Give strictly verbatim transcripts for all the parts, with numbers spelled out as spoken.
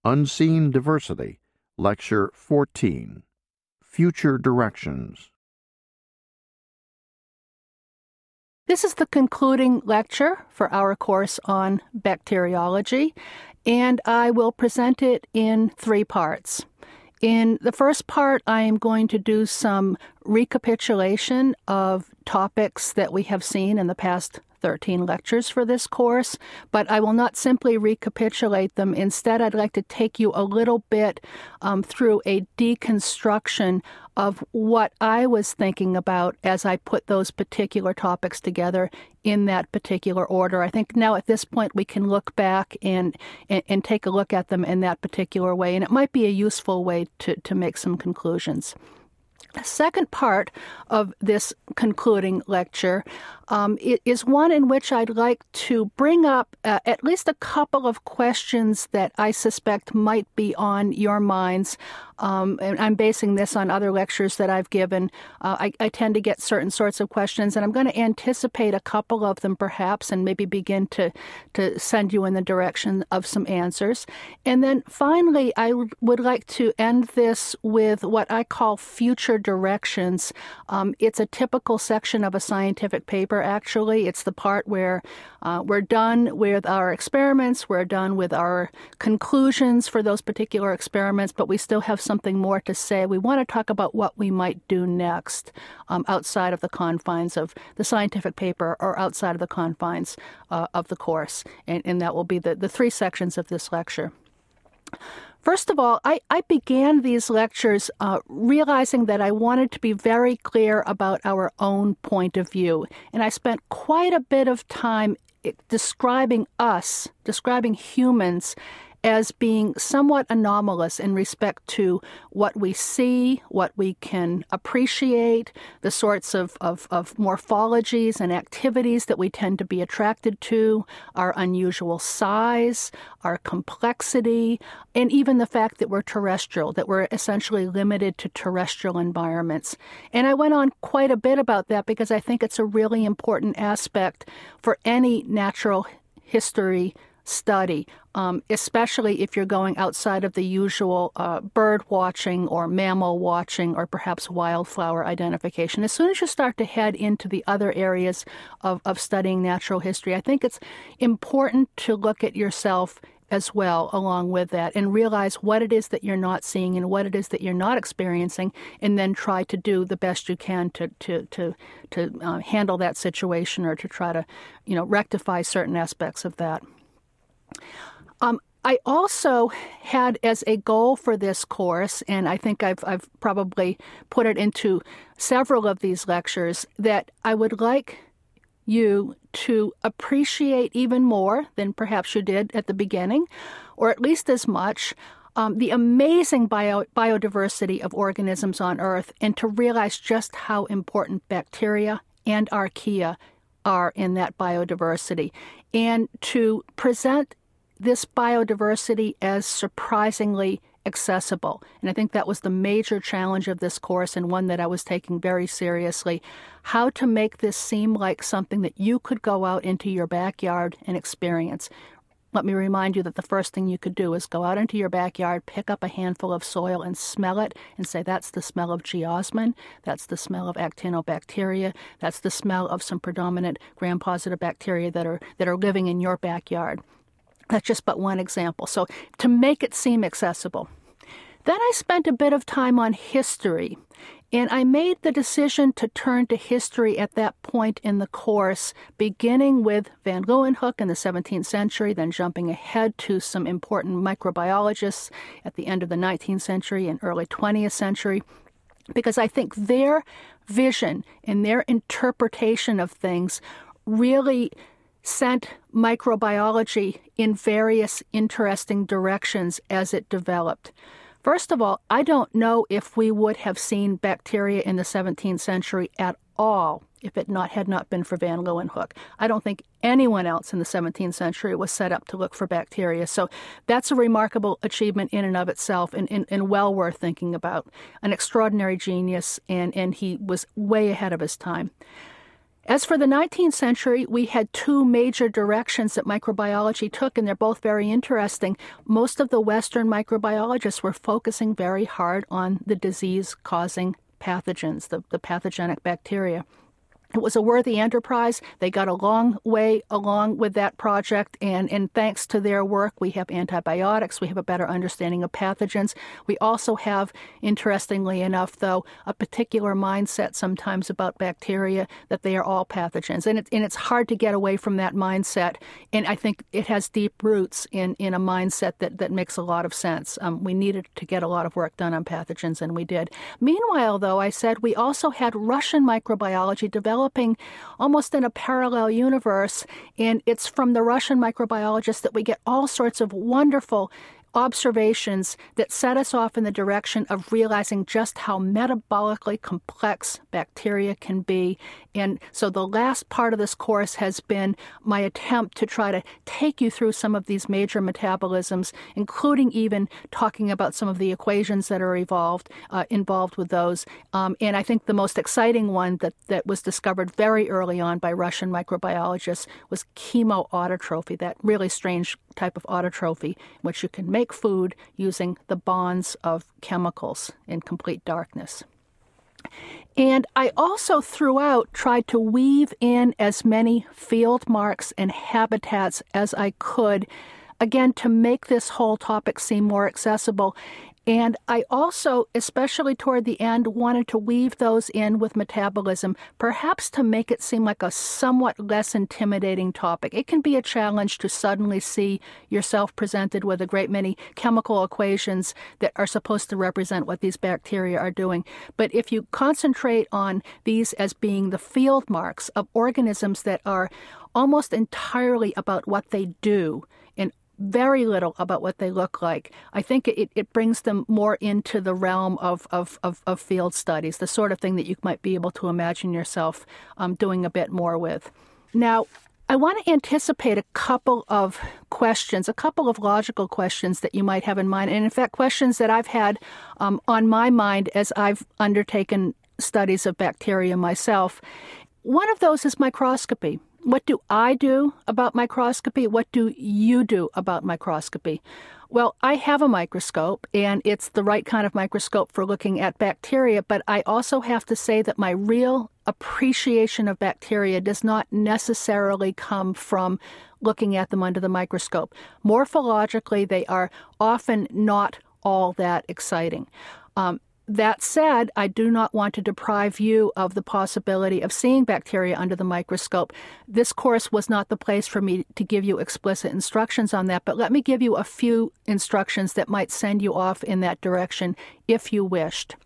Unseen Diversity, Lecture fourteen, Future Directions. This is the concluding lecture for our course on bacteriology, and I will present it in three parts. In the first part, I am going to do some recapitulation of topics that we have seen in the past thirteen lectures for this course, but I will not simply recapitulate them. Instead, I'd like to take you a little bit um, through a deconstruction of what I was thinking about as I put those particular topics together in that particular order. I think now at this point we can look back and, and, and take a look at them in that particular way, and it might be a useful way to, to make some conclusions. The second part of this concluding lecture um, is one in which I'd like to bring up uh, at least a couple of questions that I suspect might be on your minds. Um, and I'm basing this on other lectures that I've given. Uh, I, I tend to get certain sorts of questions, and I'm going to anticipate a couple of them perhaps and maybe begin to, to send you in the direction of some answers. And then finally, I w- would like to end this with what I call future directions. Um, it's a typical section of a scientific paper, actually. It's the part where uh, we're done with our experiments, we're done with our conclusions for those particular experiments, but we still have something more to say. We want to talk about what we might do next um, outside of the confines of the scientific paper or outside of the confines uh, of the course. And, and that will be the, the three sections of this lecture. First of all, I, I began these lectures uh, realizing that I wanted to be very clear about our own point of view. And I spent quite a bit of time describing us, describing humans, as being somewhat anomalous in respect to what we see, what we can appreciate, the sorts of, of, of morphologies and activities that we tend to be attracted to, our unusual size, our complexity, and even the fact that we're terrestrial, that we're essentially limited to terrestrial environments. And I went on quite a bit about that because I think it's a really important aspect for any natural history study, um, especially if you're going outside of the usual uh, bird watching or mammal watching or perhaps wildflower identification. As soon as you start to head into the other areas of, of studying natural history, I think it's important to look at yourself as well along with that and realize what it is that you're not seeing and what it is that you're not experiencing, and then try to do the best you can to to to to uh, handle that situation or to try to, you know, rectify certain aspects of that. Um, I also had as a goal for this course, and I think I've, I've probably put it into several of these lectures, that I would like you to appreciate even more than perhaps you did at the beginning, or at least as much, um, the amazing bio, biodiversity of organisms on Earth, and to realize just how important bacteria and archaea are in that biodiversity, and to present this biodiversity as surprisingly accessible. And I think that was the major challenge of this course, and one that I was taking very seriously. How to make this seem like something that you could go out into your backyard and experience. Let me remind you that the first thing you could do is go out into your backyard, pick up a handful of soil and smell it and say, that's the smell of geosmin, that's the smell of actinobacteria, that's the smell of some predominant gram-positive bacteria that are that are living in your backyard. That's just but one example. So to make it seem accessible. Then I spent a bit of time on history, and I made the decision to turn to history at that point in the course, beginning with Van Leeuwenhoek in the seventeenth century, then jumping ahead to some important microbiologists at the end of the nineteenth century and early twentieth century, because I think their vision and their interpretation of things really sent microbiology in various interesting directions as it developed. First of all, I don't know if we would have seen bacteria in the seventeenth century at all if it not had not been for Van Leeuwenhoek. I don't think anyone else in the seventeenth century was set up to look for bacteria. So that's a remarkable achievement in and of itself, and, and, and well worth thinking about. An extraordinary genius, and, and he was way ahead of his time. As for the nineteenth century, we had two major directions that microbiology took, and they're both very interesting. Most of the Western microbiologists were focusing very hard on the disease-causing pathogens, the, the pathogenic bacteria. It was a worthy enterprise. They got a long way along with that project, and, and thanks to their work, we have antibiotics. We have a better understanding of pathogens. We also have, interestingly enough, though, a particular mindset sometimes about bacteria that they are all pathogens. And, it, and it's hard to get away from that mindset, and I think it has deep roots in, in a mindset that, that makes a lot of sense. Um, we needed to get a lot of work done on pathogens, and we did. Meanwhile, though, I said we also had Russian microbiology developed almost in a parallel universe, and it's from the Russian microbiologists that we get all sorts of wonderful observations that set us off in the direction of realizing just how metabolically complex bacteria can be. And so the last part of this course has been my attempt to try to take you through some of these major metabolisms, including even talking about some of the equations that are evolved, uh, involved with those. Um, and I think the most exciting one that, that was discovered very early on by Russian microbiologists was chemoautotrophy, that really strange type of autotrophy, which you can make food using the bonds of chemicals in complete darkness. And I also throughout tried to weave in as many field marks and habitats as I could, again, to make this whole topic seem more accessible. And I also, especially toward the end, wanted to weave those in with metabolism, perhaps to make it seem like a somewhat less intimidating topic. It can be a challenge to suddenly see yourself presented with a great many chemical equations that are supposed to represent what these bacteria are doing. But if you concentrate on these as being the field marks of organisms that are almost entirely about what they do, and very little about what they look like, I think it, it brings them more into the realm of, of, of, of field studies, the sort of thing that you might be able to imagine yourself um, doing a bit more with. Now, I want to anticipate a couple of questions, a couple of logical questions that you might have in mind, and in fact, questions that I've had um, on my mind as I've undertaken studies of bacteria myself. One of those is microscopy. What do I do about microscopy? What do you do about microscopy? Well, I have a microscope, and it's the right kind of microscope for looking at bacteria, but I also have to say that my real appreciation of bacteria does not necessarily come from looking at them under the microscope. Morphologically, they are often not all that exciting. Um, That said, I do not want to deprive you of the possibility of seeing bacteria under the microscope. This course was not the place for me to give you explicit instructions on that, but let me give you a few instructions that might send you off in that direction if you wished.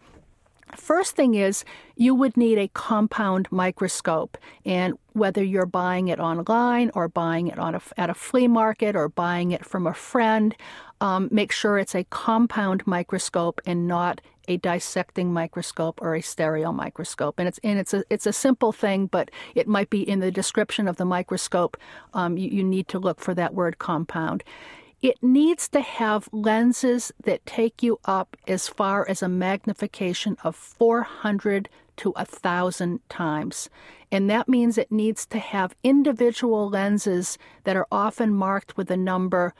First thing is, you would need a compound microscope, and whether you're buying it online or buying it on a, at a flea market or buying it from a friend, um, make sure it's a compound microscope and not a dissecting microscope or a stereo microscope. And it's and it's a it's a simple thing, but it might be in the description of the microscope. Um, you, you need to look for that word compound. It needs to have lenses that take you up as far as a magnification of four hundred to one thousand times. And that means it needs to have individual lenses that are often marked with the number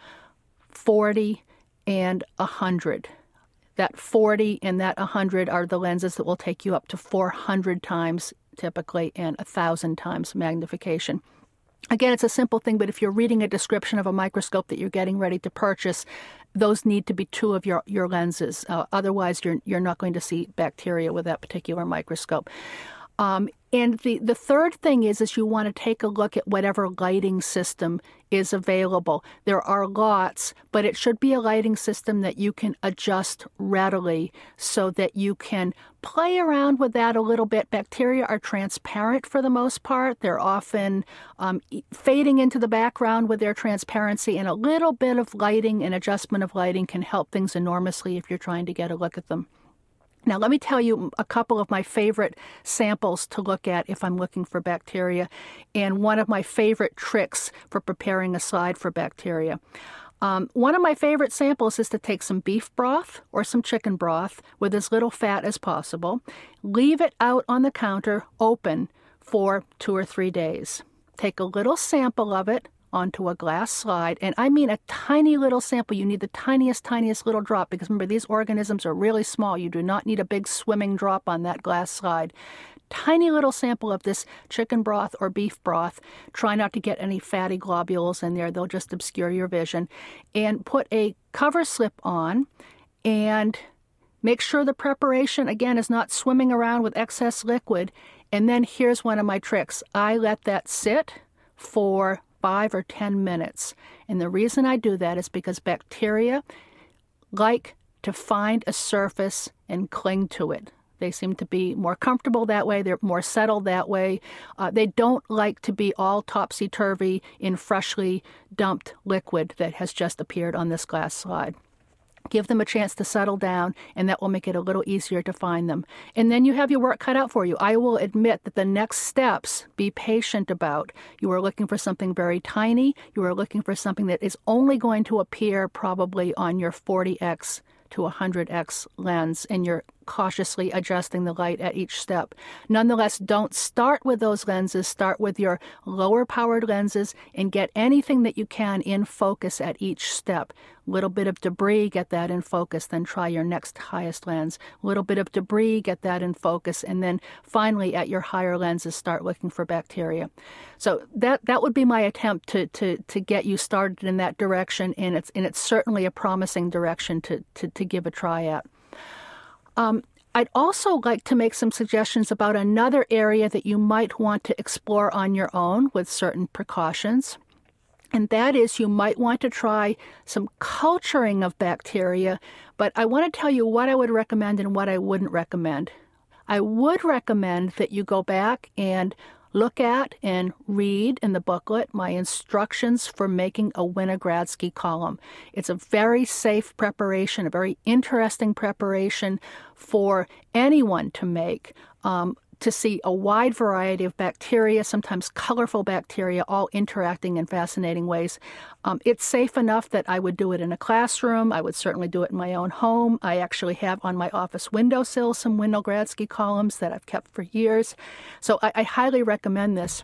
forty and one hundred. That forty and that one hundred are the lenses that will take you up to four hundred times typically and one thousand times magnification. Again, it's a simple thing, but if you're reading a description of a microscope that you're getting ready to purchase, those need to be two of your, your lenses. Uh, otherwise, you're you're not going to see bacteria with that particular microscope. Um, and the, the third thing is, is you want to take a look at whatever lighting system is available. There are lots, but it should be a lighting system that you can adjust readily so that you can play around with that a little bit. Bacteria are transparent for the most part. They're often um, fading into the background with their transparency, and a little bit of lighting and adjustment of lighting can help things enormously if you're trying to get a look at them. Now, let me tell you a couple of my favorite samples to look at if I'm looking for bacteria, and one of my favorite tricks for preparing a slide for bacteria. Um, one of my favorite samples is to take some beef broth or some chicken broth with as little fat as possible, leave it out on the counter open for two or three days. Take a little sample of it onto a glass slide, and I mean a tiny little sample. You need the tiniest, tiniest little drop, because remember, these organisms are really small. You do not need a big swimming drop on that glass slide. Tiny little sample of this chicken broth or beef broth. Try not to get any fatty globules in there. They'll just obscure your vision. And put a cover slip on, and make sure the preparation, again, is not swimming around with excess liquid. And then here's one of my tricks. I let that sit for five or ten minutes. And the reason I do that is because bacteria like to find a surface and cling to it. They seem to be more comfortable that way. They're more settled that way. Uh, they don't like to be all topsy-turvy in freshly dumped liquid that has just appeared on this glass slide. Give them a chance to settle down, and that will make it a little easier to find them. And then you have your work cut out for you. I will admit that the next steps, be patient about. You are looking for something very tiny. You are looking for something that is only going to appear probably on your forty x to one hundred x lens, and you're cautiously adjusting the light at each step. Nonetheless, don't start with those lenses. Start with your lower powered lenses and get anything that you can in focus at each step. Little bit of debris, get that in focus, then try your next highest lens. Little bit of debris, get that in focus, and then finally at your higher lenses start looking for bacteria. So that that would be my attempt to to to get you started in that direction, and it's and it's certainly a promising direction to to, to give a try at. Um, I'd also like to make some suggestions about another area that you might want to explore on your own with certain precautions. And that is, you might want to try some culturing of bacteria, but I want to tell you what I would recommend and what I wouldn't recommend. I would recommend that you go back and look at and read in the booklet my instructions for making a Winogradsky column. It's a very safe preparation, a very interesting preparation for anyone to make. Um, to see a wide variety of bacteria, sometimes colorful bacteria, all interacting in fascinating ways. Um, it's safe enough that I would do it in a classroom. I would certainly do it in my own home. I actually have on my office windowsill some Winogradsky columns that I've kept for years. So I, I highly recommend this.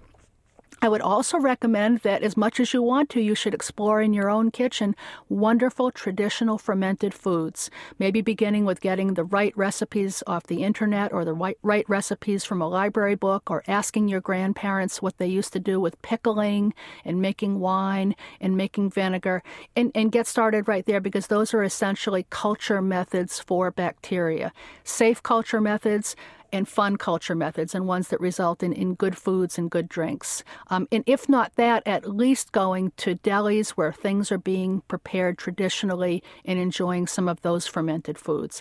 I would also recommend that as much as you want to, you should explore in your own kitchen wonderful traditional fermented foods. Maybe beginning with getting the right recipes off the internet or the right, right recipes from a library book, or asking your grandparents what they used to do with pickling and making wine and making vinegar, and, and get started right there, because those are essentially culture methods for bacteria. Safe culture methods and fun culture methods, and ones that result in, in good foods and good drinks. Um, and if not that, at least going to delis where things are being prepared traditionally and enjoying some of those fermented foods.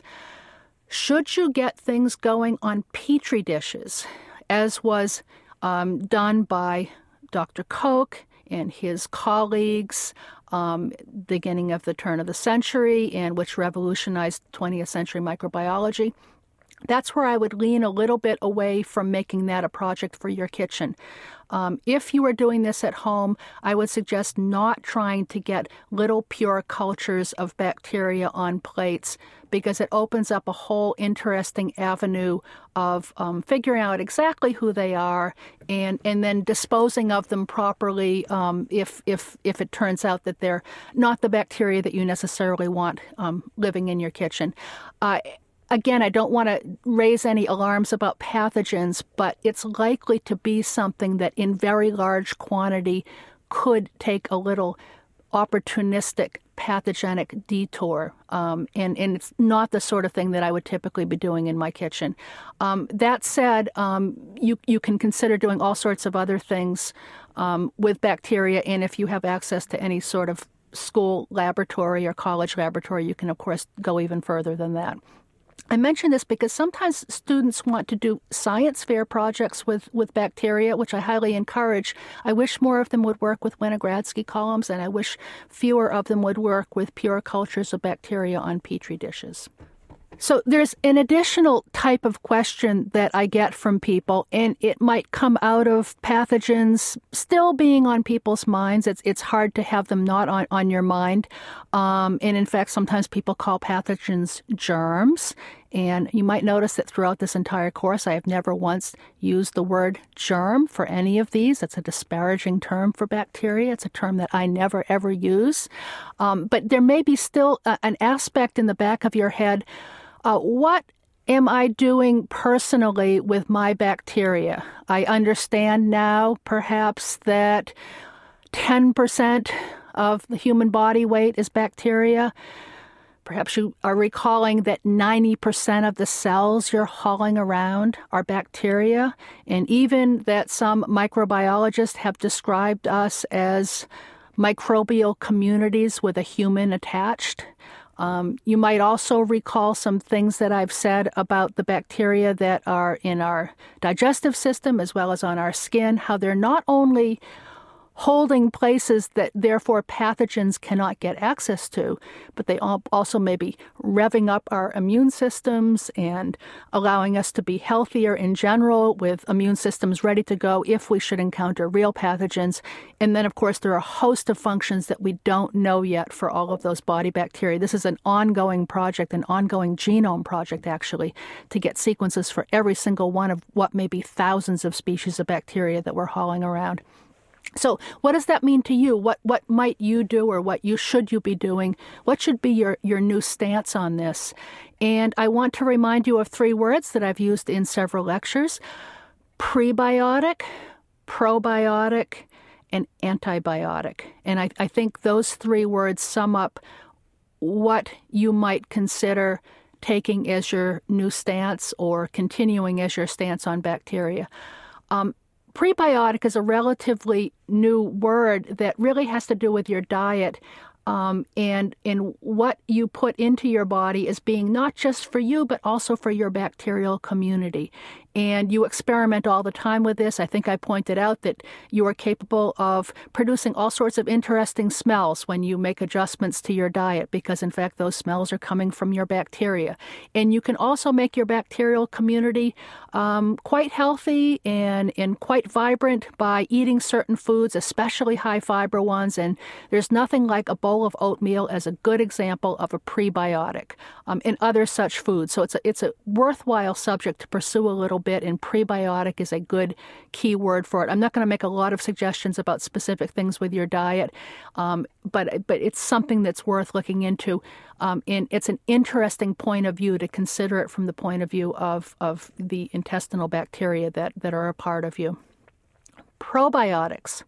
Should you get things going on Petri dishes, as was um, done by Doctor Koch and his colleagues um, beginning of the turn of the century, and which revolutionized twentieth century microbiology, that's where I would lean a little bit away from making that a project for your kitchen. Um, if you are doing this at home, I would suggest not trying to get little pure cultures of bacteria on plates, because it opens up a whole interesting avenue of um, figuring out exactly who they are, and, and then disposing of them properly um, if, if, if it turns out that they're not the bacteria that you necessarily want um, living in your kitchen. Uh, Again, I don't want to raise any alarms about pathogens, but it's likely to be something that in very large quantity could take a little opportunistic pathogenic detour. Um, and, and it's not the sort of thing that I would typically be doing in my kitchen. Um, that said, um, you, you can consider doing all sorts of other things um, with bacteria, and if you have access to any sort of school laboratory or college laboratory, you can, of course, go even further than that. I mention this because sometimes students want to do science fair projects with, with bacteria, which I highly encourage. I wish more of them would work with Winogradsky columns, and I wish fewer of them would work with pure cultures of bacteria on Petri dishes. So there's an additional type of question that I get from people, and it might come out of pathogens still being on people's minds. It's it's hard to have them not on, on your mind. Um, and in fact, sometimes people call pathogens germs. And you might notice that throughout this entire course, I have never once used the word germ for any of these. That's a disparaging term for bacteria. It's a term that I never, ever use. Um, but there may be still a, an aspect in the back of your head. Uh, what am I doing personally with my bacteria? I understand now, perhaps, that ten percent of the human body weight is bacteria. Perhaps you are recalling that ninety percent of the cells you're hauling around are bacteria, and even that some microbiologists have described us as microbial communities with a human attached. Um, you might also recall some things that I've said about the bacteria that are in our digestive system as well as on our skin, how they're not only holding places that therefore pathogens cannot get access to, but they also may be revving up our immune systems and allowing us to be healthier in general with immune systems ready to go if we should encounter real pathogens. And then, of course, there are a host of functions that we don't know yet for all of those body bacteria. This is an ongoing project, an ongoing genome project, actually, to get sequences for every single one of what may be thousands of species of bacteria that we're hauling around. So what does that mean to you? What what might you do, or what you should you be doing? What should be your, your new stance on this? And I want to remind you of three words that I've used in several lectures: prebiotic, probiotic, and antibiotic. And I, I think those three words sum up what you might consider taking as your new stance or continuing as your stance on bacteria. Um, Prebiotic is a relatively new word that really has to do with your diet, um, and, and what you put into your body as being not just for you, but also for your bacterial community. And you experiment all the time with this. I think I pointed out that you are capable of producing all sorts of interesting smells when you make adjustments to your diet, because in fact those smells are coming from your bacteria. And you can also make your bacterial community um, quite healthy and, and quite vibrant by eating certain foods, especially high fiber ones. And there's nothing like a bowl of oatmeal as a good example of a prebiotic, um, and other such foods. So it's a, it's a worthwhile subject to pursue a little bit, and prebiotic is a good key word for it. I'm not going to make a lot of suggestions about specific things with your diet, um, but but it's something that's worth looking into, um, and it's an interesting point of view to consider it from the point of view of, of the intestinal bacteria that, that are a part of you. Probiotics.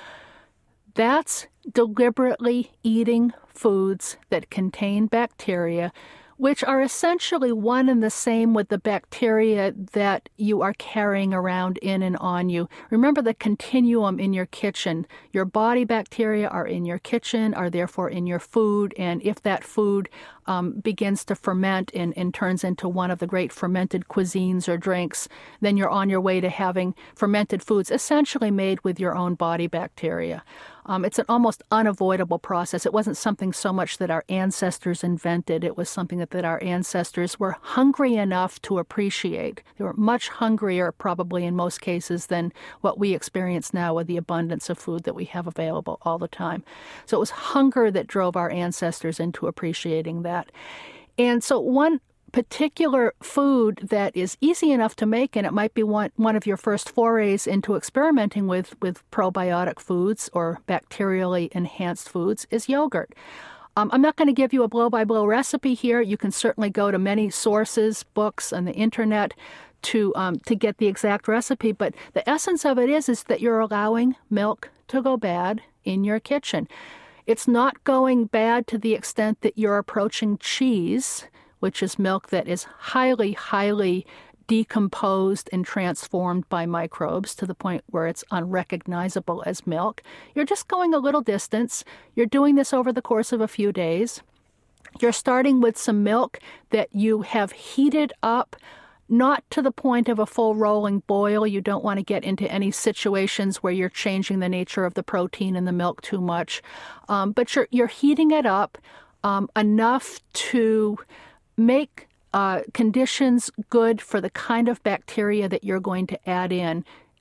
That's deliberately eating foods that contain bacteria, which are essentially one and the same with the bacteria that you are carrying around in and on you. Remember the continuum in your kitchen. Your body bacteria are in your kitchen, are therefore in your food, and if that food um, begins to ferment and, and turns into one of the great fermented cuisines or drinks, then you're on your way to having fermented foods essentially made with your own body bacteria. Um, it's an almost unavoidable process. It wasn't something so much that our ancestors invented. It was something that, that our ancestors were hungry enough to appreciate. They were much hungrier, probably in most cases, than what we experience now with the abundance of food that we have available all the time. So it was hunger that drove our ancestors into appreciating that. And so one particular food that is easy enough to make, and it might be one, one of your first forays into experimenting with, with probiotic foods or bacterially enhanced foods, is yogurt. Um, I'm not going to give you a blow-by-blow recipe here. You can certainly go to many sources, books, on the internet to um, to get the exact recipe, but the essence of it is, is that you're allowing milk to go bad in your kitchen. It's not going bad to the extent that you're approaching cheese, which is milk that is highly, highly decomposed and transformed by microbes to the point where it's unrecognizable as milk. You're just going a little distance. You're doing this over the course of a few days. You're starting with some milk that you have heated up, not to the point of a full rolling boil. You don't want to get into any situations where you're changing the nature of the protein in the milk too much. Um, but you're, you're heating it up um, enough to make uh, conditions good for the kind of bacteria that you're going to add in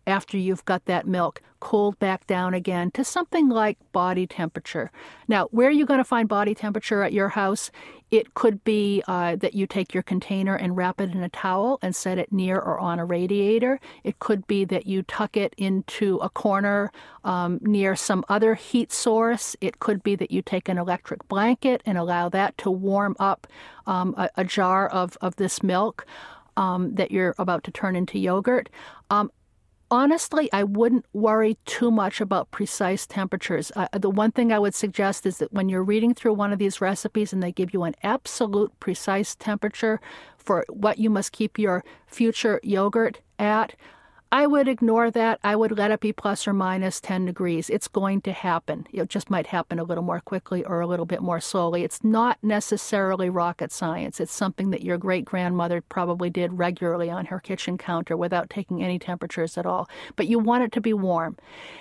after you've got that milk cooled back down again to something like body temperature. Now, where are you going to find body temperature at your house? It could be uh, that you take your container and wrap it in a towel and set it near or on a radiator. It could be that you tuck it into a corner um, near some other heat source. It could be that you take an electric blanket and allow that to warm up um, a, a jar of, of this milk um, that you're about to turn into yogurt. Um, Honestly, I wouldn't worry too much about precise temperatures. Uh, the one thing I would suggest is that when you're reading through one of these recipes and they give you an absolute precise temperature for what you must keep your future yogurt at, I would ignore that. I would let it be plus or minus ten degrees. It's going to happen. It just might happen a little more quickly or a little bit more slowly. It's not necessarily rocket science. It's something that your great-grandmother probably did regularly on her kitchen counter without taking any temperatures at all. But you want it to be warm.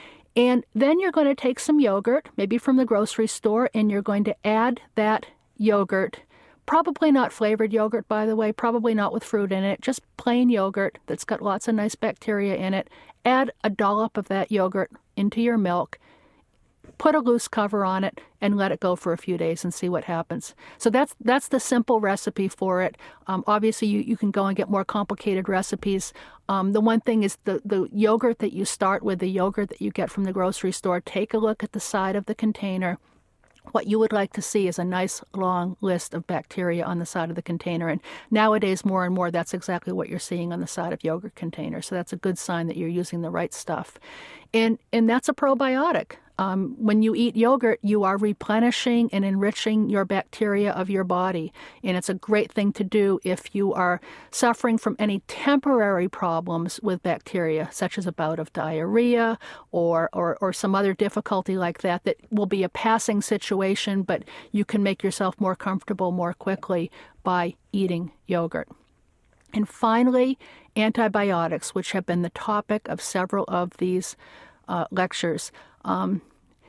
And then you're going to take some yogurt, maybe from the grocery store, and you're going to add that yogurt. Probably not flavored yogurt, by the way, probably not with fruit in it, just plain yogurt that's got lots of nice bacteria in it. Add a dollop of that yogurt into your milk, put a loose cover on it, and let it go for a few days and see what happens. So that's that's the simple recipe for it. Um, obviously, you, you can go and get more complicated recipes. Um, the one thing is the, the yogurt that you start with, the yogurt that you get from the grocery store, take a look at the side of the container. What you would like to see is a nice long list of bacteria on the side of the container. And nowadays, more and more, that's exactly what you're seeing on the side of yogurt containers. So that's a good sign that you're using the right stuff. And, and that's a probiotic. Um, when you eat yogurt, you are replenishing and enriching your bacteria of your body. And it's a great thing to do if you are suffering from any temporary problems with bacteria, such as a bout of diarrhea or, or, or some other difficulty like that, that will be a passing situation, but you can make yourself more comfortable more quickly by eating yogurt. And finally, antibiotics, which have been the topic of several of these uh, lectures. Um,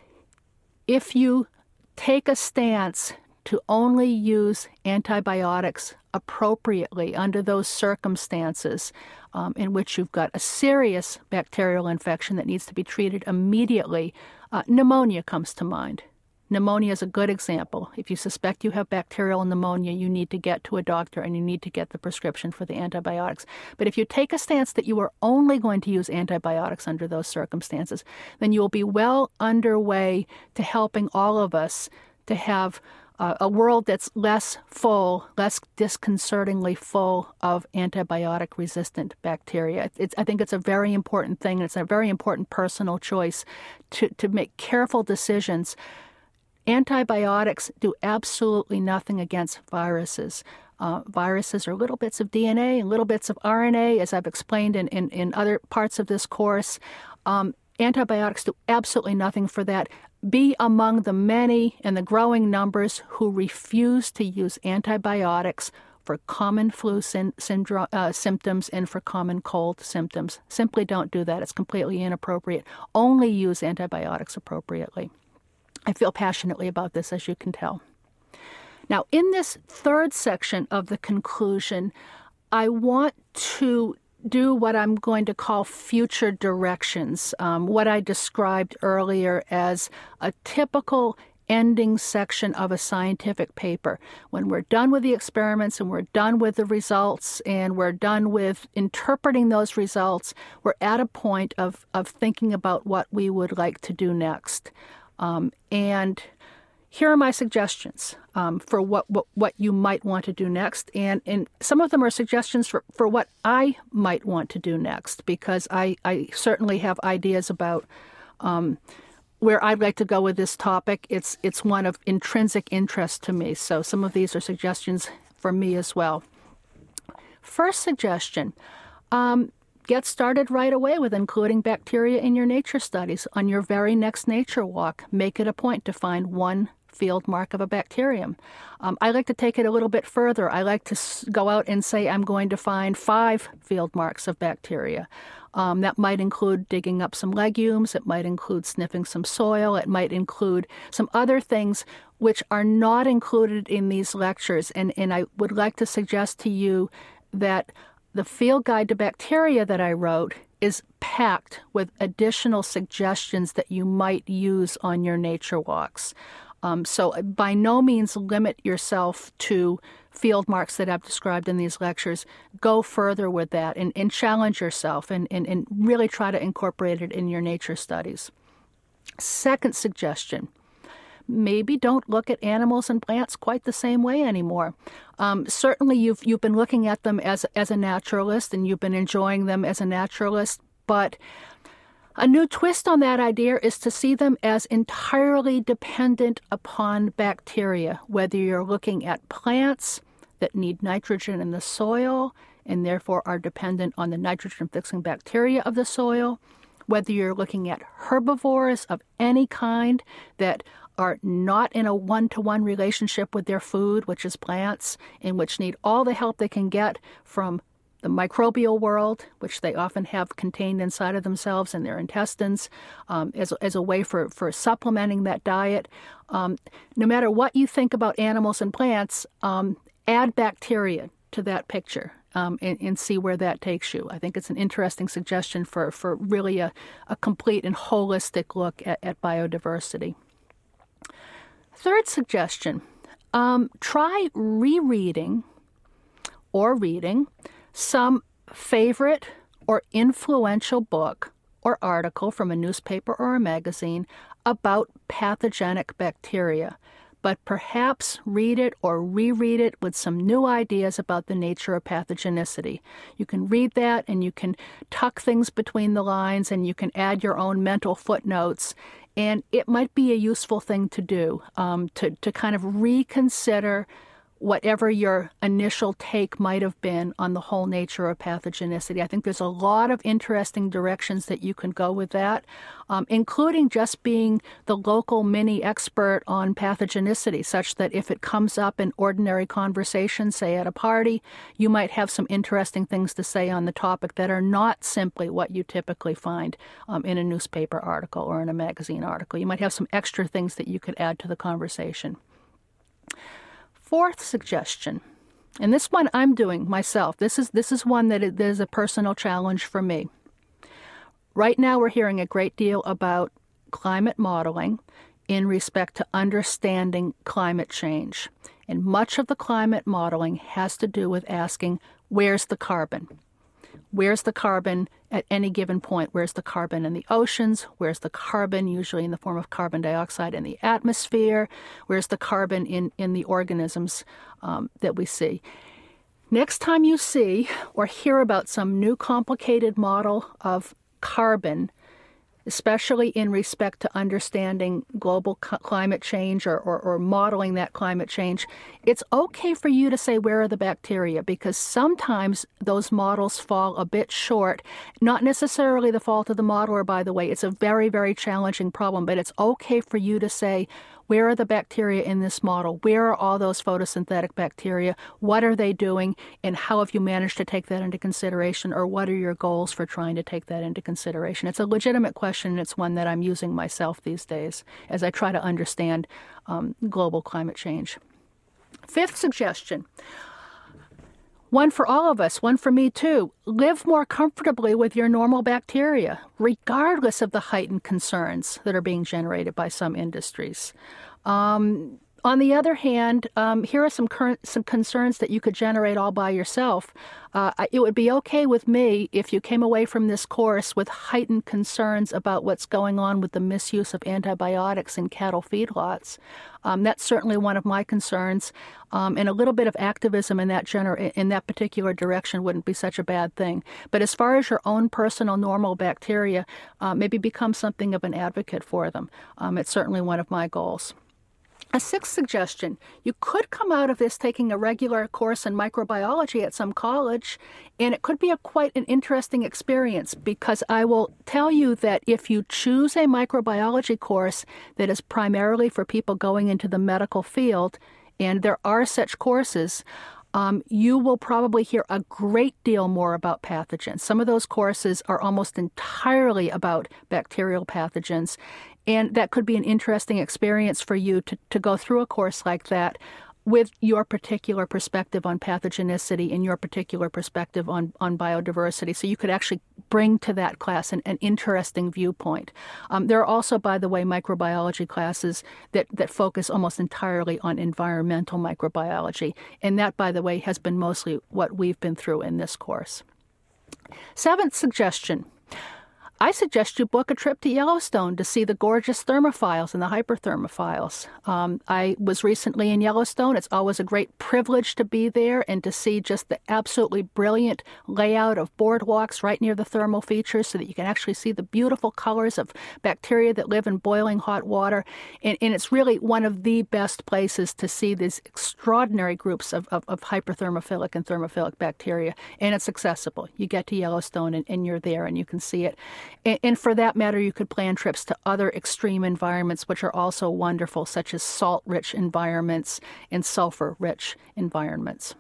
if you take a stance to only use antibiotics appropriately under those circumstances um, in which you've got a serious bacterial infection that needs to be treated immediately, uh, pneumonia comes to mind. Pneumonia is a good example. If you suspect you have bacterial pneumonia, you need to get to a doctor and you need to get the prescription for the antibiotics. But if you take a stance that you are only going to use antibiotics under those circumstances, then you will be well underway to helping all of us to have uh, a world that's less full, less disconcertingly full of antibiotic-resistant bacteria. It's, I think it's a very important thing, and it's a very important personal choice to, to make careful decisions. Antibiotics do absolutely nothing against viruses. Uh, viruses are little bits of D N A and little bits of R N A, as I've explained in, in, in other parts of this course. Um, antibiotics do absolutely nothing for that. Be among the many and the growing numbers who refuse to use antibiotics for common flu syn- syndrome, uh, symptoms and for common cold symptoms. Simply don't do that. It's completely inappropriate. Only use antibiotics appropriately. I feel passionately about this, as you can tell. Now, in this third section of the conclusion, I want to do what I'm going to call future directions, um, what I described earlier as a typical ending section of a scientific paper. When we're done with the experiments and we're done with the results and we're done with interpreting those results, we're at a point of, of thinking about what we would like to do next. Um, and here are my suggestions um, for what, what what you might want to do next. And, and some of them are suggestions for, for what I might want to do next, because I, I certainly have ideas about um, where I'd like to go with this topic. It's, it's one of intrinsic interest to me. So some of these are suggestions for me as well. First suggestion. Um, Get started right away with including bacteria in your nature studies. On your very next nature walk, make it a point to find one field mark of a bacterium. Um, I like to take it a little bit further. I like to s- go out and say I'm going to find five field marks of bacteria. Um, that might include digging up some legumes. It might include sniffing some soil. It might include some other things which are not included in these lectures. And, and I would like to suggest to you that the Field Guide to Bacteria that I wrote is packed with additional suggestions that you might use on your nature walks. Um, so by no means limit yourself to field marks that I've described in these lectures. Go further with that and, and challenge yourself and, and, and really try to incorporate it in your nature studies. Second suggestion, maybe don't look at animals and plants quite the same way anymore. Um, certainly you've you've been looking at them as, as a naturalist and you've been enjoying them as a naturalist, but a new twist on that idea is to see them as entirely dependent upon bacteria, whether you're looking at plants that need nitrogen in the soil and therefore are dependent on the nitrogen-fixing bacteria of the soil, whether you're looking at herbivores of any kind that are not in a one-to-one relationship with their food, which is plants, and which need all the help they can get from the microbial world, which they often have contained inside of themselves in their intestines, um, as, as a way for, for supplementing that diet. Um, no matter what you think about animals and plants, um, add bacteria to that picture um, and, and see where that takes you. I think it's an interesting suggestion for, for really a, a complete and holistic look at, at biodiversity. Third suggestion, um, try rereading or reading some favorite or influential book or article from a newspaper or a magazine about pathogenic bacteria, but perhaps read it or reread it with some new ideas about the nature of pathogenicity. You can read that and you can tuck things between the lines and you can add your own mental footnotes, and it might be a useful thing to do, um, to, to kind of reconsider whatever your initial take might have been on the whole nature of pathogenicity. I think there's a lot of interesting directions that you can go with that, um, including just being the local mini expert on pathogenicity, such that if it comes up in ordinary conversation, say at a party, you might have some interesting things to say on the topic that are not simply what you typically find um, in a newspaper article or in a magazine article. You might have some extra things that you could add to the conversation. Fourth suggestion, and this one I'm doing myself. This is this is one that is a personal challenge for me. Right now we're hearing a great deal about climate modeling in respect to understanding climate change. And much of the climate modeling has to do with asking, where's the carbon? Where's the carbon at any given point? Where's the carbon in the oceans? Where's the carbon, usually in the form of carbon dioxide, in the atmosphere? Where's the carbon in, in the organisms um, that we see? Next time you see or hear about some new complicated model of carbon, especially in respect to understanding global c- climate change or, or, or modeling that climate change, it's okay for you to say, where are the bacteria? Because sometimes those models fall a bit short. Not necessarily the fault of the modeler, by the way. It's a very, very challenging problem, but it's okay for you to say, where are the bacteria in this model? Where are all those photosynthetic bacteria? What are they doing? And how have you managed to take that into consideration? Or what are your goals for trying to take that into consideration? It's a legitimate question, and it's one that I'm using myself these days as I try to understand um, global climate change. Fifth suggestion, one for all of us, one for me too. Live more comfortably with your normal bacteria, regardless of the heightened concerns that are being generated by some industries. Um, on the other hand, um, here are some current some concerns that you could generate all by yourself. Uh, it would be okay with me if you came away from this course with heightened concerns about what's going on with the misuse of antibiotics in cattle feedlots. Um, that's certainly one of my concerns, um, and a little bit of activism in that gener- in that particular direction wouldn't be such a bad thing. But as far as your own personal normal bacteria, uh, maybe become something of an advocate for them. Um, it's certainly one of my goals. A sixth suggestion, you could come out of this taking a regular course in microbiology at some college, and it could be a quite an interesting experience, because I will tell you that if you choose a microbiology course that is primarily for people going into the medical field, and there are such courses, Um, you will probably hear a great deal more about pathogens. Some of those courses are almost entirely about bacterial pathogens, and that could be an interesting experience for you to, to go through a course like that, with your particular perspective on pathogenicity and your particular perspective on, on biodiversity. So you could actually bring to that class an, an interesting viewpoint. Um, there are also, by the way, microbiology classes that, that focus almost entirely on environmental microbiology. And that, by the way, has been mostly what we've been through in this course. Seventh suggestion. I suggest you book a trip to Yellowstone to see the gorgeous thermophiles and the hyperthermophiles. Um, I was recently in Yellowstone. It's always a great privilege to be there and to see just the absolutely brilliant layout of boardwalks right near the thermal features so that you can actually see the beautiful colors of bacteria that live in boiling hot water. And, and it's really one of the best places to see these extraordinary groups of, of, of hyperthermophilic and thermophilic bacteria. And it's accessible. You get to Yellowstone and, and you're there and you can see it. And, and for that matter, you could plan trips to other extreme environments, which are also wonderful, such as salt-rich environments and sulfur-rich environments.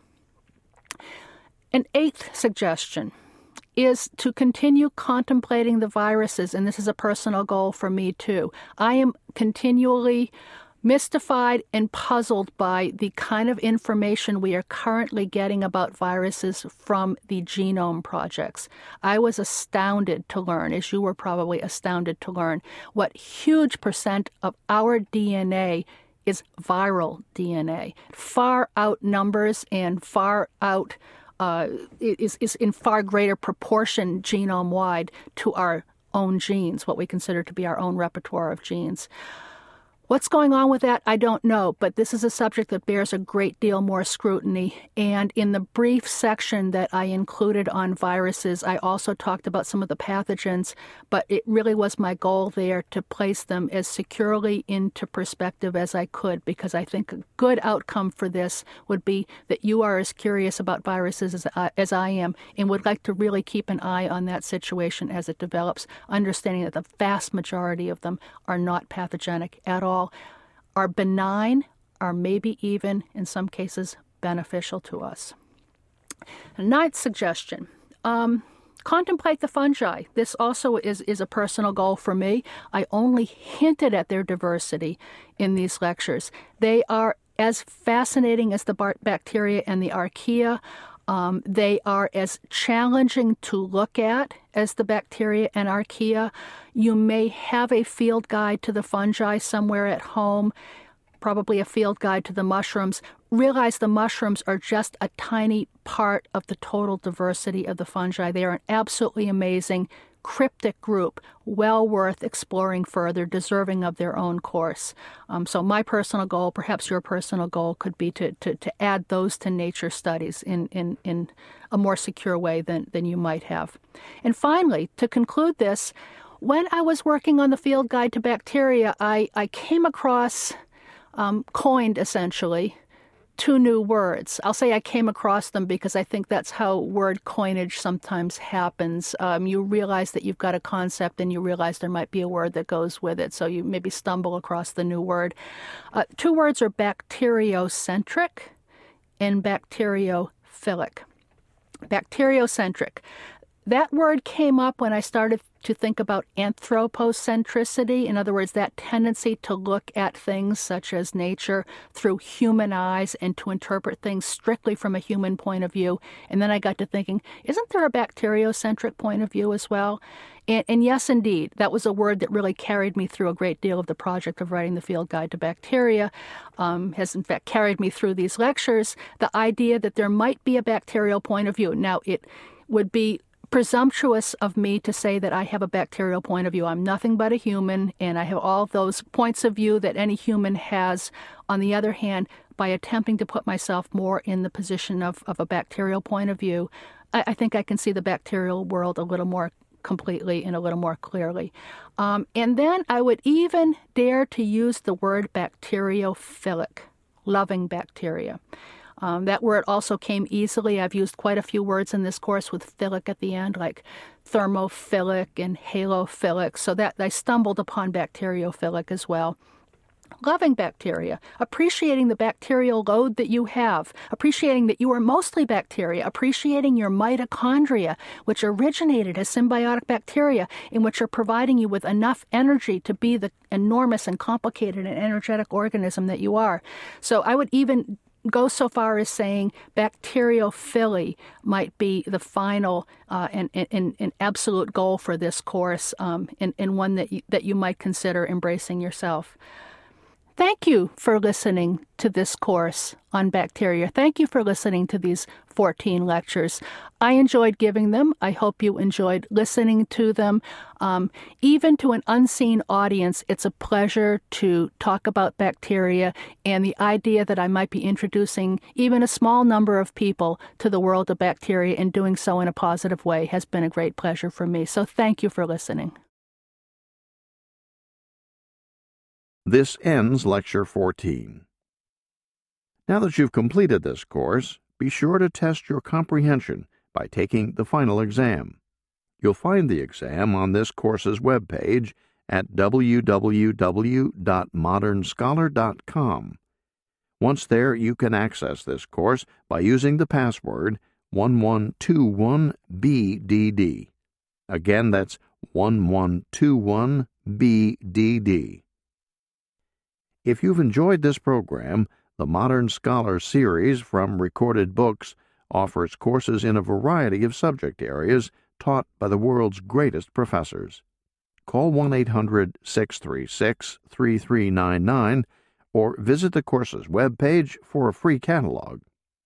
An eighth suggestion is to continue contemplating the viruses, and this is a personal goal for me too. I am continually mystified and puzzled by the kind of information we are currently getting about viruses from the genome projects. I was astounded to learn, as you were probably astounded to learn, what huge percent of our D N A is viral D N A. Far outnumbers and far out uh, is, is in far greater proportion genome-wide to our own genes, what we consider to be our own repertoire of genes. What's going on with that, I don't know, but this is a subject that bears a great deal more scrutiny. And in the brief section that I included on viruses, I also talked about some of the pathogens, but it really was my goal there to place them as securely into perspective as I could, because I think a good outcome for this would be that you are as curious about viruses as I, as I am and would like to really keep an eye on that situation as it develops, understanding that the vast majority of them are not pathogenic at all, are benign, are maybe even, in some cases, beneficial to us. A ninth suggestion, um, contemplate the fungi. This also is, is a personal goal for me. I only hinted at their diversity in these lectures. They are as fascinating as the bar- bacteria and the archaea. Um, they are as challenging to look at as the bacteria and archaea. You may have a field guide to the fungi somewhere at home, probably a field guide to the mushrooms. Realize the mushrooms are just a tiny part of the total diversity of the fungi. They are an absolutely amazing, cryptic group, well worth exploring further, deserving of their own course. Um, so my personal goal, perhaps your personal goal, could be to to, to add those to nature studies in, in, in a more secure way than, than you might have. And finally, to conclude this, when I was working on the field guide to bacteria, I, I came across, um, coined essentially, two new words. I'll say I came across them because I think that's how word coinage sometimes happens. Um, you realize that you've got a concept and you realize there might be a word that goes with it, so you maybe stumble across the new word. Uh, two words are bacteriocentric and bacteriophilic. Bacteriocentric. That word came up when I started to think about anthropocentricity. In other words, that tendency to look at things such as nature through human eyes and to interpret things strictly from a human point of view. And then I got to thinking, isn't there a bacteriocentric point of view as well? And, and yes, indeed, that was a word that really carried me through a great deal of the project of writing the Field Guide to Bacteria, um, has in fact carried me through these lectures, the idea that there might be a bacterial point of view. Now, it would be presumptuous of me to say that I have a bacterial point of view. I'm nothing but a human, and I have all those points of view that any human has. On the other hand, by attempting to put myself more in the position of, of a bacterial point of view, I, I think I can see the bacterial world a little more completely and a little more clearly. Um, and then I would even dare to use the word bacteriophilic, loving bacteria. Um, that word also came easily. I've used quite a few words in this course with philic at the end, like thermophilic and halophilic, so that I stumbled upon bacteriophilic as well. Loving bacteria, appreciating the bacterial load that you have, appreciating that you are mostly bacteria, appreciating your mitochondria, which originated as symbiotic bacteria and which are providing you with enough energy to be the enormous and complicated and energetic organism that you are. So I would even go so far as saying bacteriophily might be the final uh, and, and, and absolute goal for this course, um, and, and one that you, that you might consider embracing yourself. Thank you for listening to this course on bacteria. Thank you for listening to these fourteen lectures. I enjoyed giving them. I hope you enjoyed listening to them. Um, even to an unseen audience, it's a pleasure to talk about bacteria, and the idea that I might be introducing even a small number of people to the world of bacteria and doing so in a positive way has been a great pleasure for me. So thank you for listening. This ends Lecture fourteen. Now that you've completed this course, be sure to test your comprehension by taking the final exam. You'll find the exam on this course's webpage at w w w dot modern scholar dot com. Once there, you can access this course by using the password one one two one B D D. Again, that's one one two one B D D. If you've enjoyed this program, the Modern Scholar series from Recorded Books offers courses in a variety of subject areas taught by the world's greatest professors. Call one eight hundred six three six three three nine nine or visit the course's webpage for a free catalog.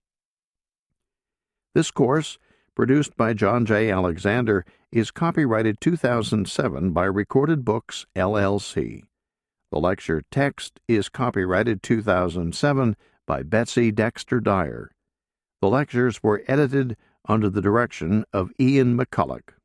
This course, produced by John J. Alexander, is copyrighted two thousand seven by Recorded Books, L L C. The lecture text is copyrighted two thousand seven by Betsy Dexter Dyer. The lectures were edited under the direction of Ian McCulloch.